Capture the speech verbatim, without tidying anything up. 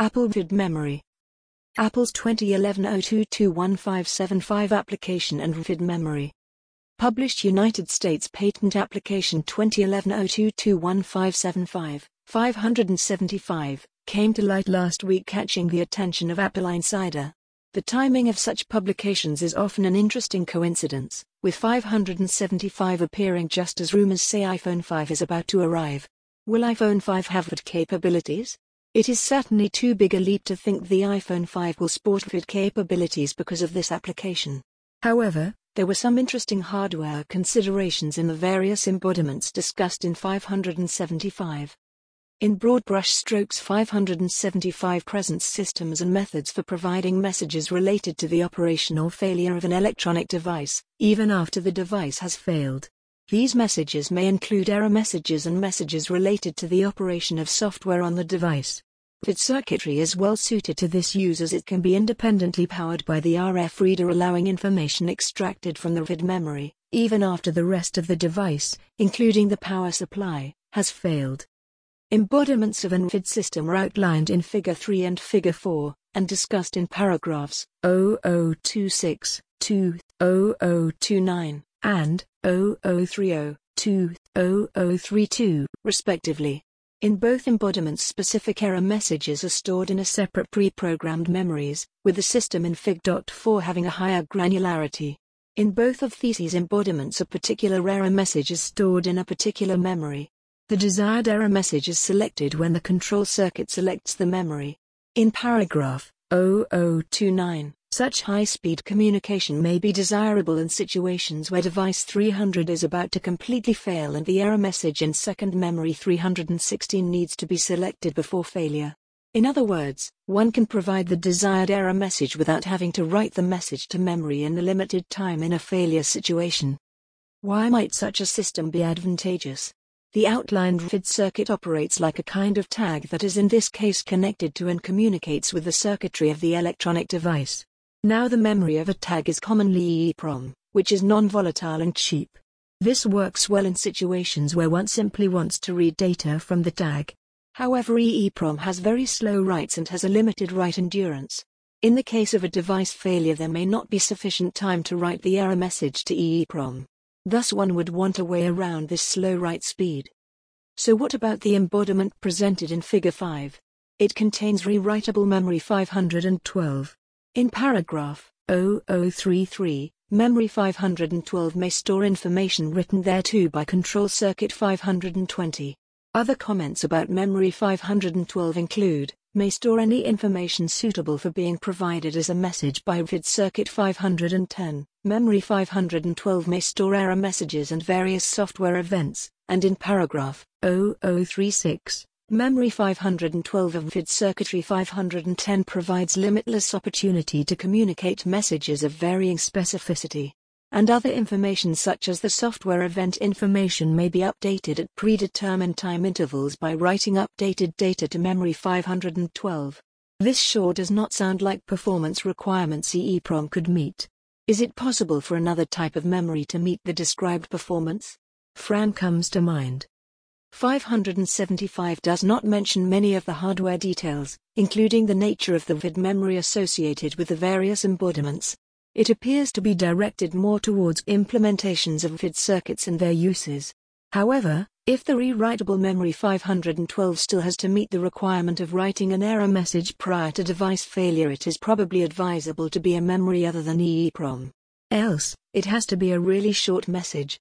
Apple Vid Memory. Apple's twenty eleven oh two two one five seven five application and Vid Memory. Published United States Patent Application twenty eleven oh two two one five seven five, five seventy-five, came to light last week, catching the attention of Apple Insider. The timing of such publications is often an interesting coincidence, with five seventy-five appearing just as rumors say iPhone five is about to arrive. Will iPhone five have Vid capabilities? It is certainly too big a leap to think the iPhone five will sport Vid capabilities because of this application. However, there were some interesting hardware considerations in the various embodiments discussed in five seventy-five. In broad brush strokes, five seventy-five presents systems and methods for providing messages related to the operation or failure of an electronic device, even after the device has failed. These messages may include error messages and messages related to the operation of software on the device. Vid circuitry is well suited to this use as it can be independently powered by the R F reader, allowing information extracted from the Vid memory, even after the rest of the device, including the power supply, has failed. Embodiments of an Vid system are outlined in Figure three and Figure four, and discussed in paragraphs zero zero two six, two, zero zero two nine, and zero zero three zero, two, zero zero three two, respectively. In both embodiments, specific error messages are stored in a separate pre-programmed memories, with the system in Fig four having a higher granularity. In both of these embodiments, a particular error message is stored in a particular memory. The desired error message is selected when the control circuit selects the memory. In paragraph zero zero two nine, such high-speed communication may be desirable in situations where device three hundred is about to completely fail and the error message in second memory three hundred sixteen needs to be selected before failure. In other words, one can provide the desired error message without having to write the message to memory in the limited time in a failure situation. Why might such a system be advantageous? The outlined Vid circuit operates like a kind of tag that is in this case connected to and communicates with the circuitry of the electronic device. Now the memory of a tag is commonly EEPROM, which is non-volatile and cheap. This works well in situations where one simply wants to read data from the tag. However, EEPROM has very slow writes and has a limited write endurance. In the case of a device failure, there may not be sufficient time to write the error message to EEPROM. Thus one would want a way around this slow write speed. So what about the embodiment presented in Figure five? It contains rewritable memory five twelve. In paragraph zero zero three three, memory five twelve may store information written thereto by control circuit five twenty. Other comments about memory five twelve include, may store any information suitable for being provided as a message by Vid circuit five ten. Memory five twelve may store error messages and various software events, and in paragraph zero zero three six, memory five twelve of Vid circuitry five ten provides limitless opportunity to communicate messages of varying specificity. And other information such as the software event information may be updated at predetermined time intervals by writing updated data to memory five twelve. This sure does not sound like performance requirements EEPROM could meet. Is it possible for another type of memory to meet the described performance? Fran comes to mind. five seventy-five does not mention many of the hardware details, including the nature of the Vid memory associated with the various embodiments. It appears to be directed more towards implementations of Vid circuits and their uses. However, if the rewritable memory five twelve still has to meet the requirement of writing an error message prior to device failure, it is probably advisable to be a memory other than EEPROM. Else, it has to be a really short message.